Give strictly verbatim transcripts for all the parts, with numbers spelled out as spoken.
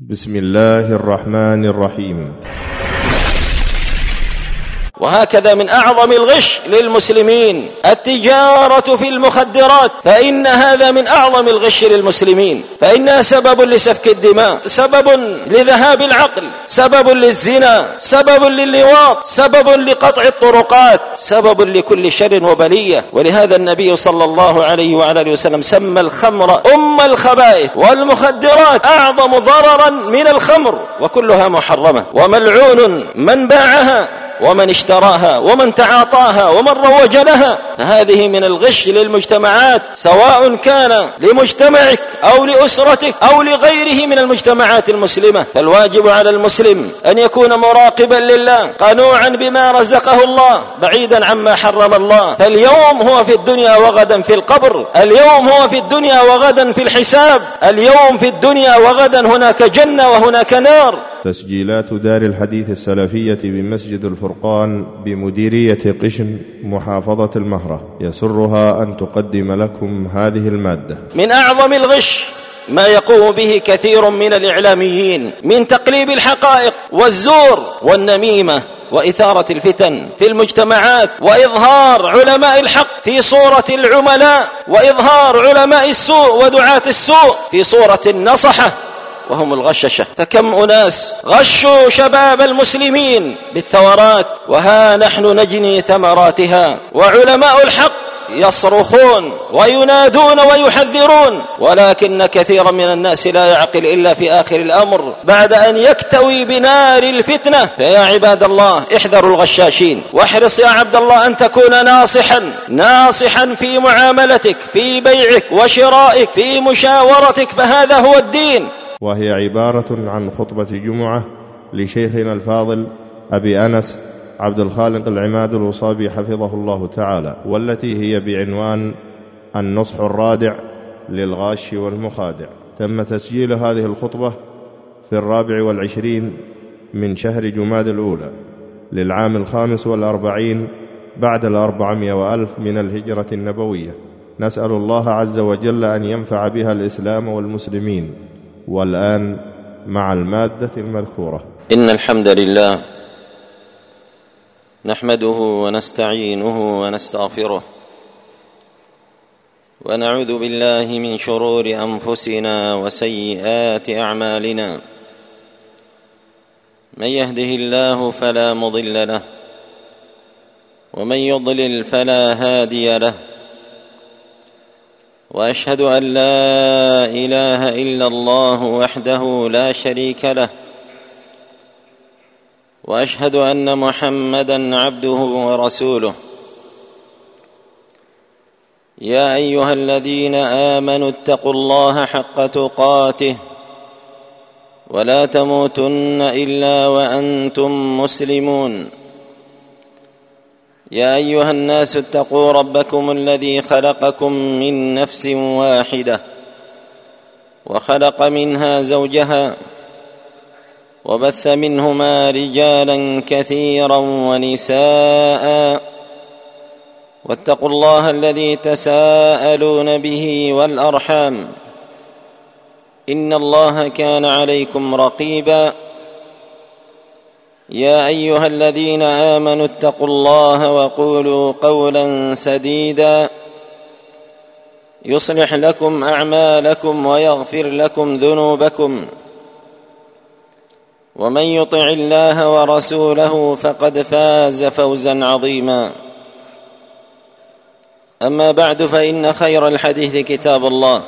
بسم الله الرحمن الرحيم. وهكذا من أعظم الغش للمسلمين التجارة في المخدرات، فإن هذا من أعظم الغش للمسلمين، فإنها سبب لسفك الدماء، سبب لذهاب العقل، سبب للزنا، سبب لللواط، سبب لقطع الطرقات، سبب لكل شر وبلية. ولهذا النبي صلى الله عليه وعلى آله وسلم سمى الخمر أم الخبائث، والمخدرات أعظم ضررا من الخمر، وكلها محرمة، وملعون من باعها ومن اشتراها ومن تعاطاها ومن روج لها. فهذه من الغش للمجتمعات، سواء كان لمجتمعك أو لأسرتك أو لغيره من المجتمعات المسلمة. فالواجب على المسلم أن يكون مراقبا لله، قنوعا بما رزقه الله، بعيدا عما حرم الله. فاليوم هو في الدنيا وغدا في القبر، اليوم هو في الدنيا وغدا في الحساب، اليوم في الدنيا وغدا هناك جنة وهناك نار. تسجيلات دار الحديث السلفية بمسجد الفرقان بمديرية قشم محافظة المهرة يسرها أن تقدم لكم هذه المادة. من أعظم الغش ما يقوم به كثير من الإعلاميين من تقليب الحقائق والزور والنميمة وإثارة الفتن في المجتمعات، وإظهار علماء الحق في صورة العملاء، وإظهار علماء السوء ودعاة السوء في صورة النصحة وهم الغششة. فكم أناس غشوا شباب المسلمين بالثورات، وها نحن نجني ثمراتها، وعلماء الحق يصرخون وينادون ويحذرون، ولكن كثيرا من الناس لا يعقل إلا في آخر الأمر بعد أن يكتوي بنار الفتنة. فيا عباد الله احذروا الغشاشين، واحرص يا عبد الله أن تكون ناصحا ناصحا في معاملتك، في بيعك وشرائك، في مشاورتك، فهذا هو الدين. وهي عبارة عن خطبة جمعة لشيخنا الفاضل أبي أنس عبد الخالق العماد الوصابي حفظه الله تعالى، والتي هي بعنوان النصح الرادع للغاش والمخادع. تم تسجيل هذه الخطبة في الرابع والعشرين من شهر جماد الأولى للعام الخامس والأربعين بعد الأربعمائة وألف من الهجرة النبوية. نسأل الله عز وجل أن ينفع بها الإسلام والمسلمين. والآن مع المادة المذكورة. إن الحمد لله نحمده ونستعينه ونستغفره، ونعوذ بالله من شرور أنفسنا وسيئات أعمالنا. من يهده الله فلا مضل له، ومن يضلل فلا هادي له، وأشهد أن لا إله إلا الله وحده لا شريك له، وأشهد أن محمدًا عبده ورسوله. يا أيها الذين آمنوا اتقوا الله حق تقاته، ولا تموتن إلا وأنتم مسلمون. يا أيها الناس اتقوا ربكم الذي خلقكم من نفس واحدة، وخلق منها زوجها، وبث منهما رجالا كثيرا ونساء، واتقوا الله الذي تساءلون به والأرحام، إن الله كان عليكم رقيبا. يا أيها الذين آمنوا اتقوا الله وقولوا قولا سديدا يصلح لكم أعمالكم ويغفر لكم ذنوبكم، ومن يطع الله ورسوله فقد فاز فوزا عظيما. أما بعد، فإن خير الحديث كتاب الله،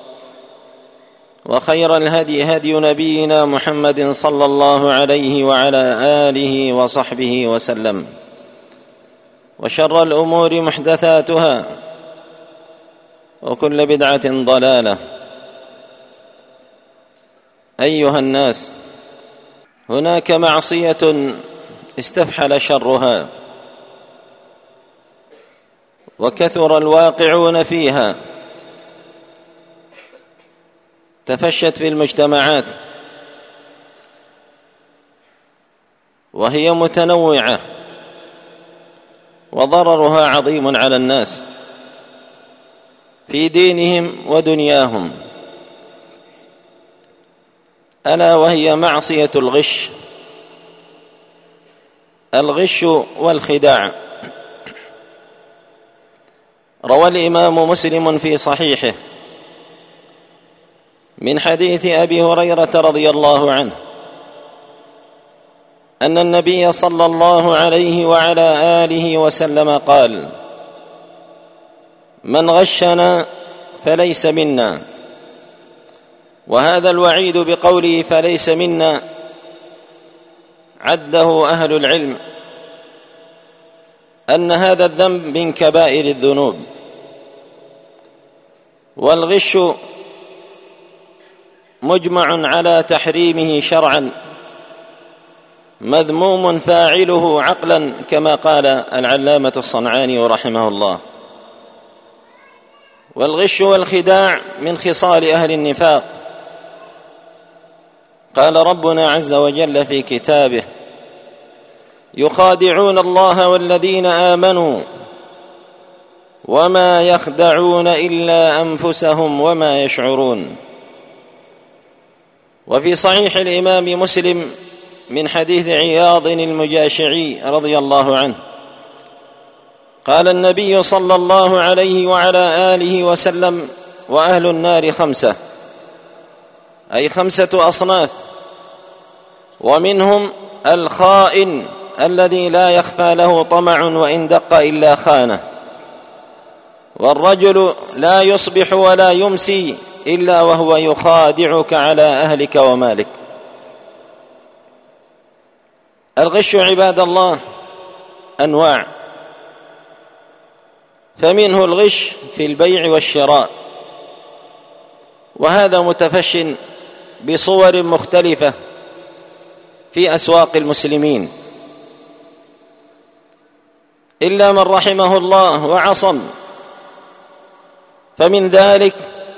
وخير الهدي هدي نبينا محمد صلى الله عليه وعلى آله وصحبه وسلم، وشر الأمور محدثاتها، وكل بدعة ضلالة. أيها الناس، هناك معصية استفحل شرها وكثر الواقعون فيها، تفشت في المجتمعات، وهي متنوعة، وضررها عظيم على الناس في دينهم ودنياهم. ألا وهي معصية الغش. الغش والخداع. روى الإمام مسلم في صحيحه من حديث أبي هريرة رضي الله عنه أن النبي صلى الله عليه وعلى آله وسلم قال: من غشنا فليس منا. وهذا الوعيد بقوله فليس منا عده أهل العلم أن هذا الذنب من كبائر الذنوب. والغش مجمع على تحريمه شرعا، مذموم فاعله عقلا، كما قال العلامة الصنعاني رحمه الله. والغش والخداع من خصال أهل النفاق. قال ربنا عز وجل في كتابه: يخادعون الله والذين آمنوا وما يخدعون إلا أنفسهم وما يشعرون. وفي صحيح الإمام مسلم من حديث عياض المجاشعي رضي الله عنه قال النبي صلى الله عليه وعلى آله وسلم: وأهل النار خمسة، أي خمسة أصناف، ومنهم الخائن الذي لا يخفى له طمع وإن دق إلا خانه، والرجل لا يصبح ولا يمسي إلا وهو يخادعك على أهلك ومالك. الغش عباد الله أنواع، فمنه الغش في البيع والشراء، وهذا متفش بصور مختلفة في أسواق المسلمين، إلا من رحمه الله وعصم. فمن ذلك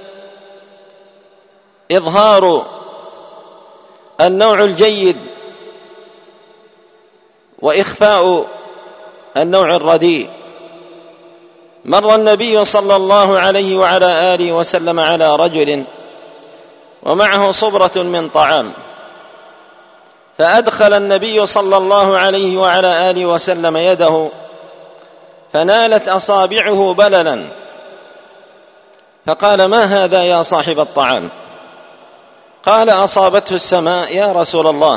إظهار النوع الجيد وإخفاء النوع الرديء. مر النبي صلى الله عليه وعلى آله وسلم على رجل ومعه صبرة من طعام، فأدخل النبي صلى الله عليه وعلى آله وسلم يده فنالت أصابعه بللا، فقال: ما هذا يا صاحب الطعام؟ قال: أصابته السماء يا رسول الله.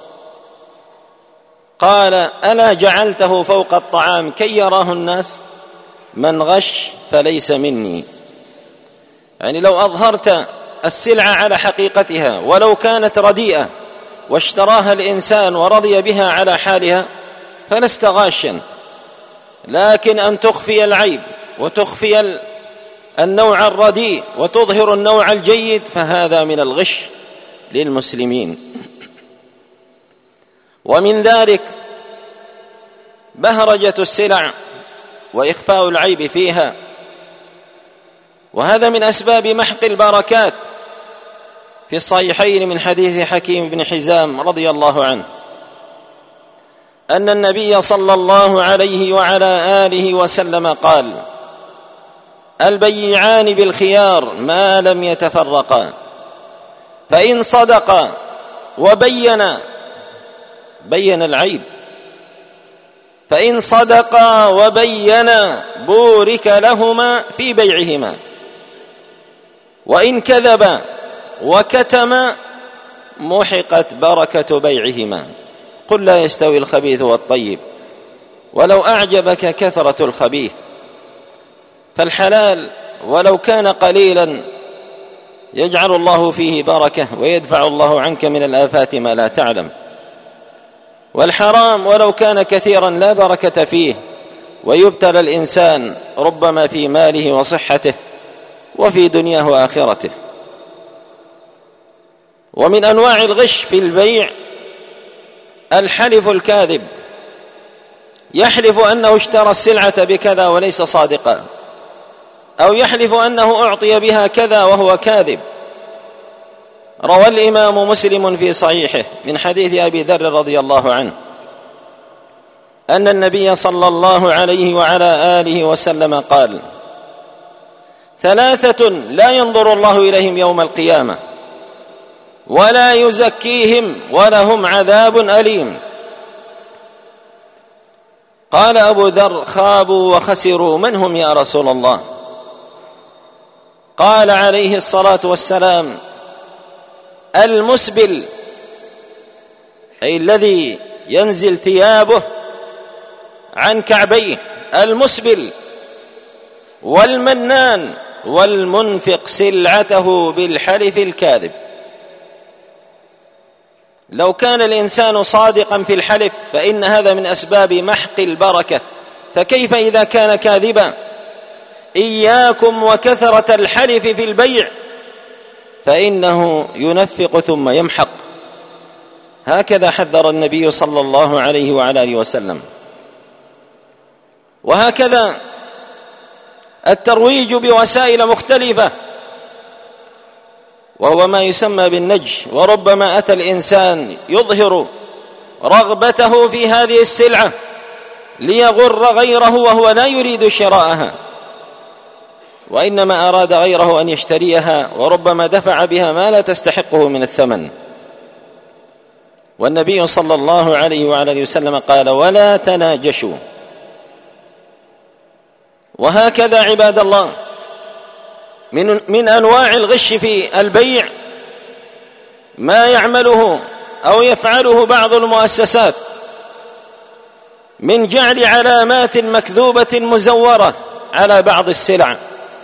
قال: ألا جعلته فوق الطعام كي يراه الناس؟ من غش فليس مني. يعني لو أظهرت السلعة على حقيقتها ولو كانت رديئة واشتراها الإنسان ورضي بها على حالها فلست غاشا، لكن أن تخفي العيب وتخفي النوع الرديء وتظهر النوع الجيد فهذا من الغش للمسلمين. ومن ذلك بهرجة السلع وإخفاء العيب فيها، وهذا من أسباب محق البركات. في الصحيحين من حديث حكيم بن حزام رضي الله عنه أن النبي صلى الله عليه وعلى آله وسلم قال: البيعان بالخيار ما لم يتفرقا، فإن صدقا وبينا بين العيب فإن صدقا وبينا بورك لهما في بيعهما، وإن كذبا وكتما محقت بركة بيعهما. قل لا يستوي الخبيث والطيب ولو أعجبك كثرة الخبيث. فالحلال ولو كان قليلا يجعل الله فيه بركة ويدفع الله عنك من الآفات ما لا تعلم، والحرام ولو كان كثيرا لا بركة فيه ويبتلى الإنسان ربما في ماله وصحته وفي دنياه وآخرته. ومن أنواع الغش في البيع الحلف الكاذب، يحلف أنه اشترى السلعة بكذا وليس صادقا، أو يحلف أنه أعطي بها كذا وهو كاذب. روى الإمام مسلم في صحيحه من حديث أبي ذر رضي الله عنه أن النبي صلى الله عليه وعلى آله وسلم قال: ثلاثة لا ينظر الله إليهم يوم القيامة: ولا يزكيهم ولهم عذاب أليم. قال أبو ذر: خابوا وخسروا، من هم يا رسول الله؟ قال عليه الصلاة والسلام: المسبل، أي الذي ينزل ثيابه عن كعبيه، المسبل، والمنان، والمنفق سلعته بالحلف الكاذب. لو كان الإنسان صادقا في الحلف فإن هذا من أسباب محق البركة، فكيف إذا كان كاذبا؟ إياكم وكثرة الحلف في البيع فإنه ينفق ثم يمحق. هكذا حذر النبي صلى الله عليه وعلى آله وسلم. وهكذا الترويج بوسائل مختلفة، وهو ما يسمى بالنجش. وربما أتى الإنسان يظهر رغبته في هذه السلعة ليغر غيره وهو لا يريد شراءها، وإنما أراد غيره أن يشتريها، وربما دفع بها ما لا تستحقه من الثمن. والنبي صلى الله عليه وعلى آله وسلم قال: ولا تناجشوا. وهكذا عباد الله من, من أنواع الغش في البيع ما يعمله أو يفعله بعض المؤسسات من جعل علامات مكذوبة مزورة على بعض السلع.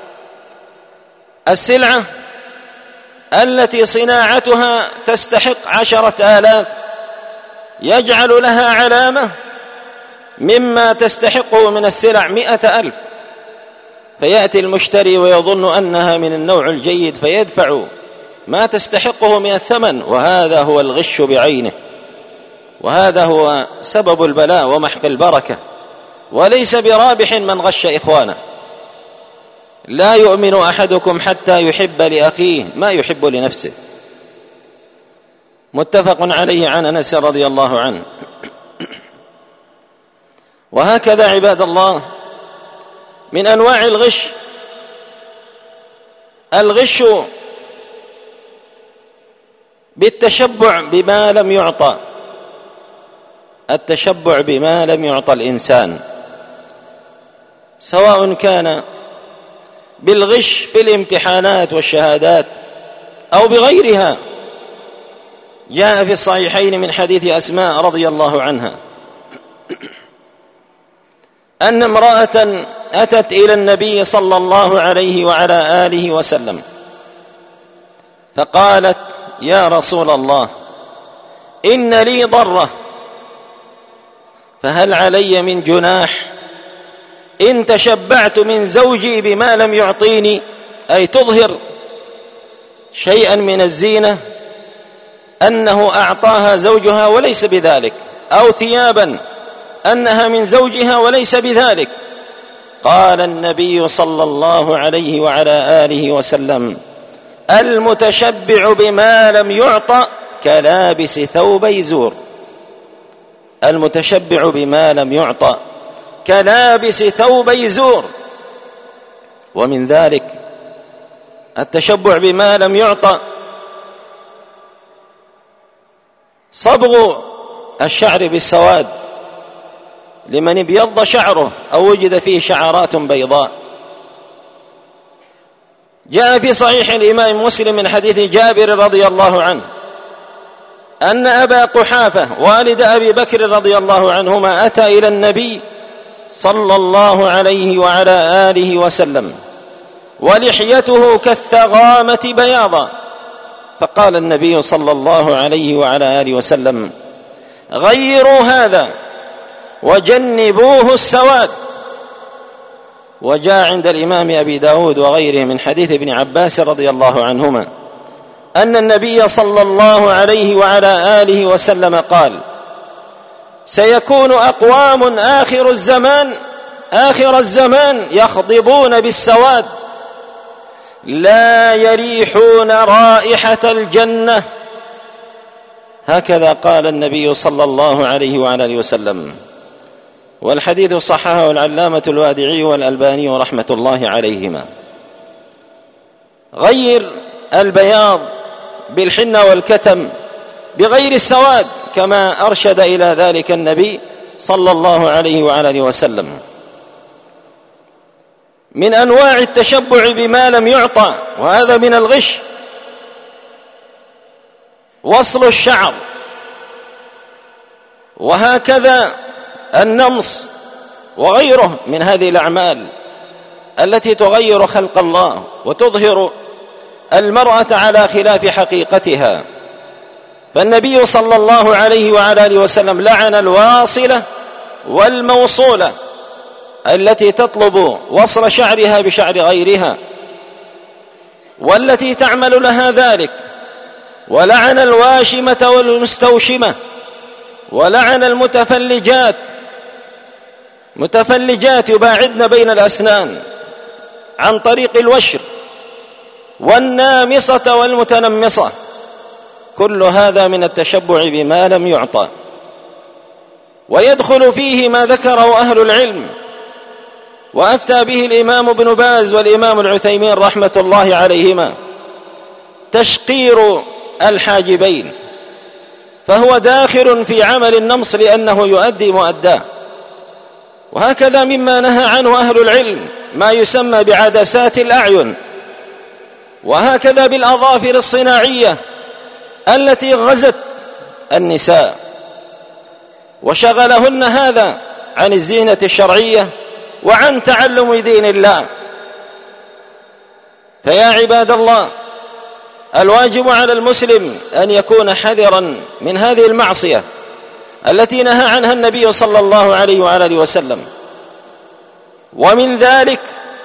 السلعة التي صناعتها تستحق عشرة آلاف يجعل لها علامة مما تستحقه من السلع مئة ألف، فيأتي المشتري ويظن أنها من النوع الجيد فيدفع ما تستحقه من الثمن، وهذا هو الغش بعينه، وهذا هو سبب البلاء ومحق البركة. وليس برابح من غش إخوانه. لا يؤمن أحدكم حتى يحب لأخيه ما يحب لنفسه. متفق عليه عن أنس رضي الله عنه. وهكذا عباد الله من أنواع الغش الغش بالتشبع بما لم يعطى، التشبع بما لم يعطى الإنسان، سواء كان بالغش في الامتحانات والشهادات أو بغيرها. جاء في الصحيحين من حديث أسماء رضي الله عنها أن امرأة أتت إلى النبي صلى الله عليه وعلى آله وسلم فقالت: يا رسول الله، إن لي ضرة، فهل علي من جناح إن تشبعت من زوجي بما لم يعطيني؟ أي تظهر شيئا من الزينة أنه أعطاها زوجها وليس بذلك، أو ثيابا أنها من زوجها وليس بذلك. قال النبي صلى الله عليه وعلى آله وسلم: المتشبع بما لم يعطى كلابس ثوبي زور. المتشبع بما لم يعطى كلابس ثوبي زور. ومن ذلك التشبع بما لم يعطى صبغ الشعر بالسواد لمن ابيض شعره أو وجد فيه شعرات بيضاء. جاء في صحيح الإمام مسلم من حديث جابر رضي الله عنه أن أبا قحافة والد أبي بكر رضي الله عنهما أتى إلى النبي صلى الله عليه وعلى آله وسلم ولحيته كالثغامة بياضا، فقال النبي صلى الله عليه وعلى آله وسلم: غيروا هذا وجنبوه السواد. وجاء عند الإمام أبي داود وغيره من حديث ابن عباس رضي الله عنهما أن النبي صلى الله عليه وعلى آله وسلم قال: سيكون أقوام آخر الزمان آخر الزمان يخضبون بالسواد لا يريحون رائحة الجنة. هكذا قال النبي صلى الله عليه وعلى آله وسلم. والحديث صححه العلامة الوادعي والألباني رحمة الله عليهما. غير البياض بالحنة والكتم بغير السواد كما أرشد إلى ذلك النبي صلى الله عليه وعلى آله وسلم. من أنواع التشبع بما لم يعطى، وهذا من الغش، وصل الشعر، وهكذا النمص وغيره من هذه الأعمال التي تغير خلق الله وتظهر المرأة على خلاف حقيقتها. فالنبي صلى الله عليه وعلى آله وسلم لعن الواصلة والموصولة التي تطلب وصل شعرها بشعر غيرها والتي تعمل لها ذلك، ولعن الواشمة والمستوشمة، ولعن المتفلجات متفلجات يباعدن بين الأسنان عن طريق الوشر، والنامصة والمتنمصة. كل هذا من التشبع بما لم يعطى. ويدخل فيه ما ذكره أهل العلم وأفتى به الإمام ابن باز والإمام العثيمين رحمة الله عليهما، تشقير الحاجبين، فهو داخل في عمل النمص لأنه يؤدي مؤداه. وهكذا مما نهى عنه أهل العلم ما يسمى بعدسات الأعين، وهكذا بالأظافر الصناعية التي غزت النساء وشغلهن هذا عن الزينة الشرعية وعن تعلم دين الله. فيا عباد الله، الواجب على المسلم أن يكون حذرا من هذه المعصية التي نهى عنها النبي صلى الله عليه وعلى آله وسلم. ومن ذلك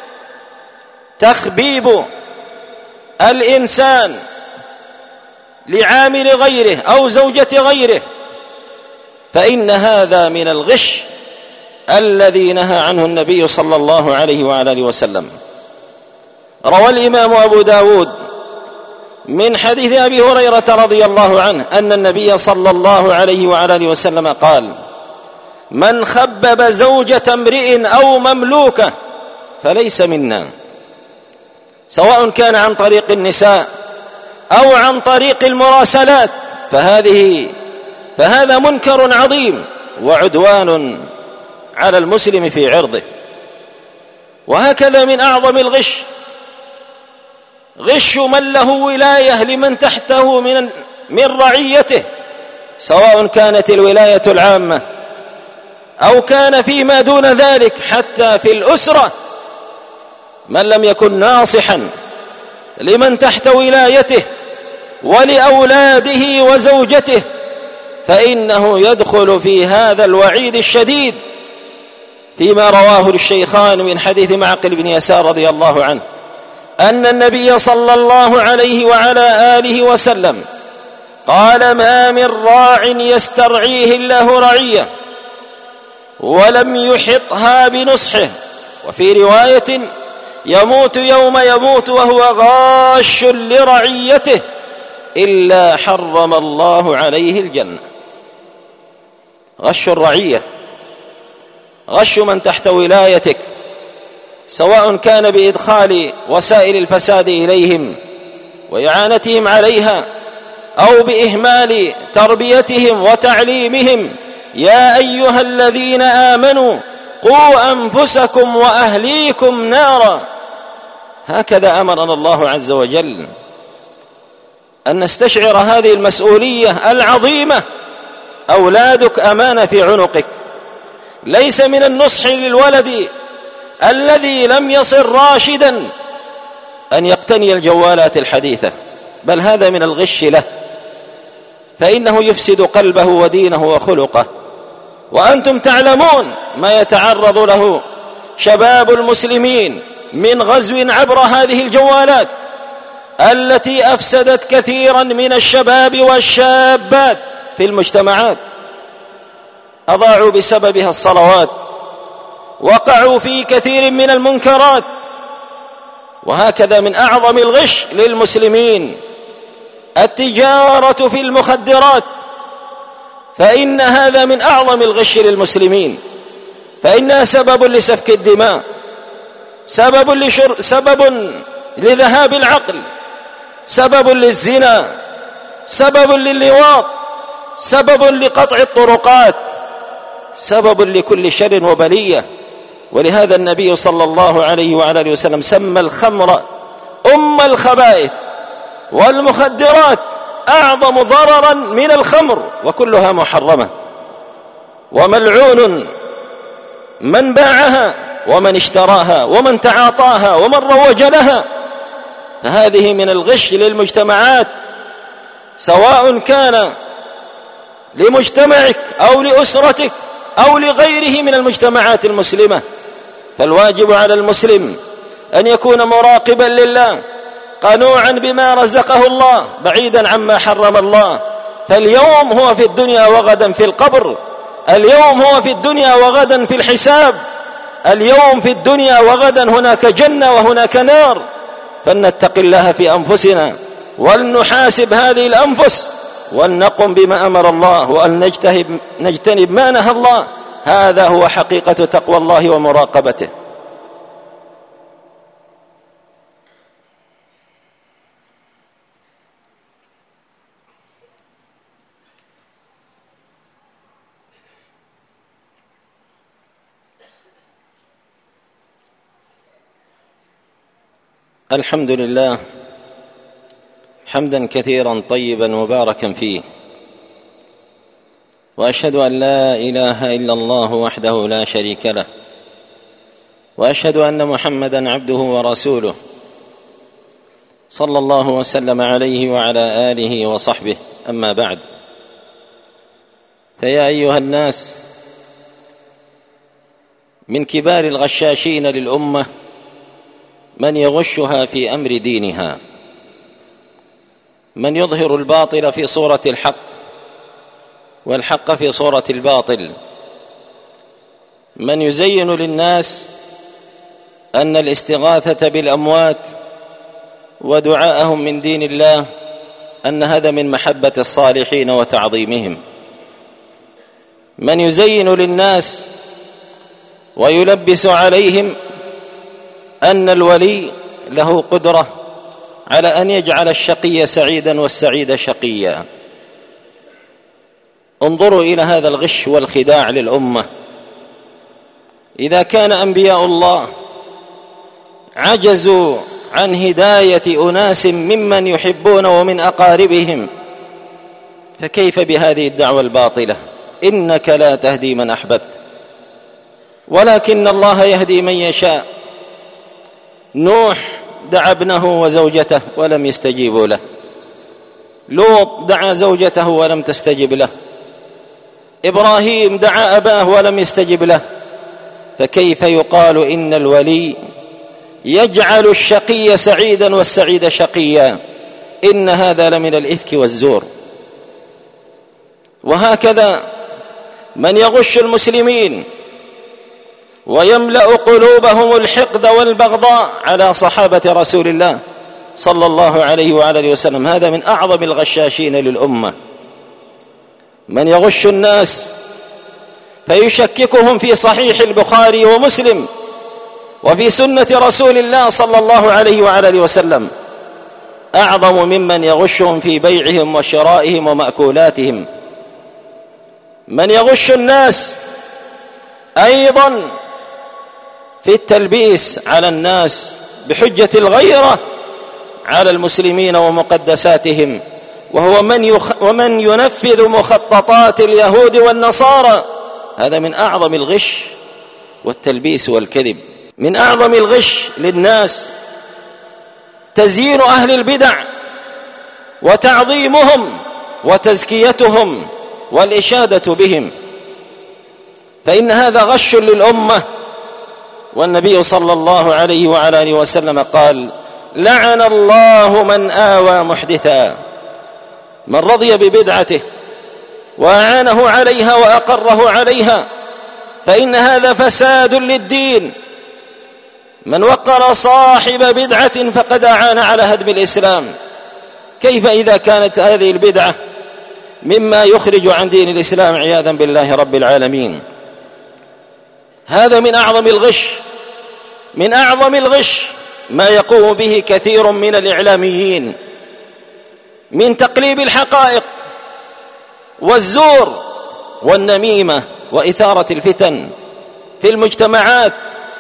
تخبيب الإنسان لعامل غيره أو زوجة غيره، فإن هذا من الغش الذي نهى عنه النبي صلى الله عليه وعلى آله وسلم. روى الإمام أبو داود من حديث أبي هريرة رضي الله عنه أن النبي صلى الله عليه وعلى آله وسلم قال: من خبب زوجة امرئ أو مملوكة فليس منا، سواء كان عن طريق النساء أو عن طريق المراسلات، فهذه فهذا منكر عظيم وعدوان على المسلم في عرضه. وهكذا من أعظم الغش غش من له ولاية لمن تحته من من رعيته، سواء كانت الولاية العامة أو كان فيما دون ذلك، حتى في الأسرة من لم يكن ناصحا لمن تحت ولايته ولأولاده وزوجته فإنه يدخل في هذا الوعيد الشديد، فيما رواه الشيخان من حديث معقل بن يسار رضي الله عنه أن النبي صلى الله عليه وعلى آله وسلم قال: ما من راع يسترعيه الله رعية ولم يحطها بنصحه، وفي رواية: يموت يوم يموت وهو غاش لرعيته إلا حرم الله عليه الجنة. غش الرعية، غش من تحت ولايتك، سواء كان بإدخال وسائل الفساد إليهم وإعانتهم عليها أو بإهمال تربيتهم وتعليمهم. يا أيها الذين آمنوا قوا أنفسكم وأهليكم نارا. هكذا أمرنا الله عز وجل أن نستشعر هذه المسؤولية العظيمة. أولادك أمانة في عنقك، ليس من النصح للولد الذي لم يصل راشدا أن يقتني الجوالات الحديثة، بل هذا من الغش له، فإنه يفسد قلبه ودينه وخلقه. وأنتم تعلمون ما يتعرض له شباب المسلمين من غزو عبر هذه الجوالات التي أفسدت كثيرا من الشباب والشابات في المجتمعات، أضاعوا بسببها الصلوات، وقعوا في كثير من المنكرات. وهكذا من أعظم الغش للمسلمين التجارة في المخدرات، فإن هذا من أعظم الغش للمسلمين، فإنها سبب لسفك الدماء، سبب لشر... سبب لذهاب العقل، سبب للزنا، سبب لللواط، سبب لقطع الطرقات، سبب لكل شر وبلية. ولهذا النبي صلى الله عليه وعلى آله وسلم سمى الخمر أم الخبائث، والمخدرات أعظم ضررا من الخمر، وكلها محرمة، وملعون من باعها ومن اشتراها ومن تعاطاها ومن روج لها. فهذه من الغش للمجتمعات، سواء كان لمجتمعك أو لأسرتك أو لغيره من المجتمعات المسلمة. فالواجب على المسلم أن يكون مراقبا لله، قنوعا بما رزقه الله، بعيدا عما حرم الله. فاليوم هو في الدنيا وغدا في القبر، اليوم هو في الدنيا وغدا في الحساب، اليوم في الدنيا وغدا هناك جنة وهناك نار. فلنتق الله في أنفسنا، ولنحاسب هذه الأنفس، ولنقم بما أمر الله، وأن نجتنب ما نهى الله. هذا هو حقيقة تقوى الله ومراقبته. الحمد لله حمدا كثيرا طيبا مباركا فيه، وأشهد أن لا إله إلا الله وحده لا شريك له، وأشهد أن محمدا عبده ورسوله صلى الله وسلم عليه وعلى آله وصحبه. أما بعد، فيا أيها الناس، من كبار الغشاشين للأمة من يغشها في أمر دينها، من يظهر الباطل في صورة الحق والحق في صورة الباطل، من يزين للناس أن الاستغاثة بالأموات ودعاءهم من دين الله أن هذا من محبة الصالحين وتعظيمهم، من يزين للناس ويلبس عليهم أن الولي له قدرة على أن يجعل الشقي سعيدا والسعيد شقيا. انظروا إلى هذا الغش والخداع للأمة. إذا كان أنبياء الله عجزوا عن هداية أناس ممن يحبون ومن أقاربهم، فكيف بهذه الدعوة الباطلة؟ إنك لا تهدي من أحببت ولكن الله يهدي من يشاء. نوح دعا ابنه وزوجته ولم يستجيبوا له، لوط دعا زوجته ولم تستجب له، إبراهيم دعا أباه ولم يستجب له. فكيف يقال إن الولي يجعل الشقي سعيدا والسعيد شقيا؟ إن هذا لمن الإفك والزور. وهكذا من يغش المسلمين ويملأ قلوبهم الحقد والبغضاء على صحابة رسول الله صلى الله عليه وعلى آله وسلم، هذا من أعظم الغشاشين للأمة. من يغش الناس فيشككهم في صحيح البخاري ومسلم وفي سنة رسول الله صلى الله عليه وعلى آله وسلم، أعظم ممن يغشهم في بيعهم وشرائهم ومأكولاتهم. من يغش الناس أيضا في التلبيس على الناس بحجة الغيرة على المسلمين ومقدساتهم، وهو من, يخ... ومن ينفذ مخططات اليهود والنصارى. هذا من أعظم الغش والتلبيس والكذب. من أعظم الغش للناس تزيين أهل البدع وتعظيمهم وتزكيتهم والإشادة بهم، فإن هذا غش للأمة. والنبي صلى الله عليه وعلى آله وسلم قال: لعن الله من آوى محدثا، من رضي ببدعته وأعانه عليها وأقره عليها، فإن هذا فساد للدين. من وقر صاحب بدعة فقد أعان على هدم الإسلام. كيف إذا كانت هذه البدعة مما يخرج عن دين الإسلام عياذا بالله رب العالمين؟ هذا من أعظم الغش. من أعظم الغش ما يقوم به كثير من الإعلاميين من تقليب الحقائق والزور والنميمة وإثارة الفتن في المجتمعات،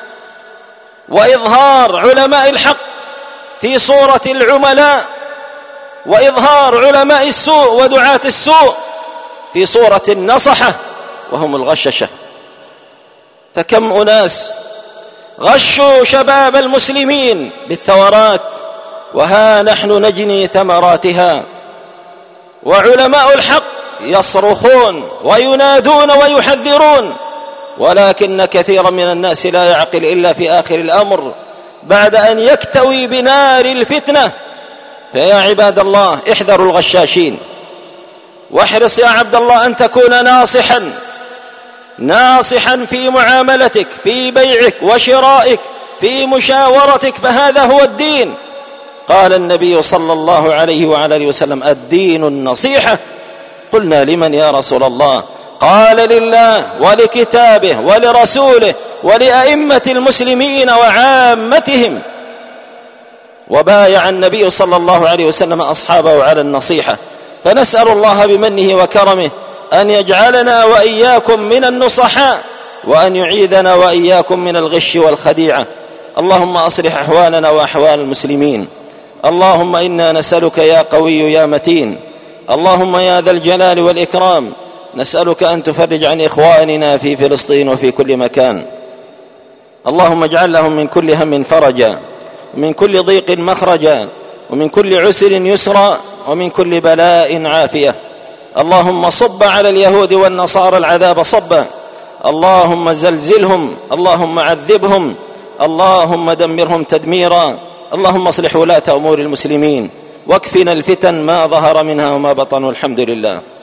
وإظهار علماء الحق في صورة العملاء، وإظهار علماء السوء ودعاة السوء في صورة النصحة وهم الغششة. فكم أناس غشوا شباب المسلمين بالثورات، وها نحن نجني ثمراتها. وعلماء الحق يصرخون وينادون ويحذرون، ولكن كثيرا من الناس لا يعقل إلا في آخر الأمر بعد أن يكتوي بنار الفتنة. فيا عباد الله احذروا الغشاشين، واحرص يا عبد الله أن تكون ناصحا ناصحا في معاملتك، في بيعك وشرائك، في مشاورتك، فهذا هو الدين. قال النبي صلى الله عليه وعلى آله وسلم: الدين النصيحة. قلنا: لمن يا رسول الله؟ قال: لله ولكتابه ولرسوله ولأئمة المسلمين وعامتهم. وبايع النبي صلى الله عليه وسلم أصحابه على النصيحة. فنسأل الله بمنه وكرمه أن يجعلنا وإياكم من النصحاء، وأن يعيذنا وإياكم من الغش والخديعة. اللهم أصلح أحوالنا وأحوال المسلمين. اللهم إنا نسألك يا قوي يا متين، اللهم يا ذا الجلال والإكرام، نسألك أن تفرج عن إخواننا في فلسطين وفي كل مكان. اللهم اجعل لهم من كل هم فرجا، ومن كل ضيق مخرجا، ومن كل عسر يسرا، ومن كل بلاء عافية. اللهم صب على اليهود والنصارى العذاب صبا، اللهم زلزلهم، اللهم عذبهم، اللهم دمرهم تدميرا. اللهم اصلح ولاة أمور المسلمين، واكفنا الفتن ما ظهر منها وما بطن، والحمد لله.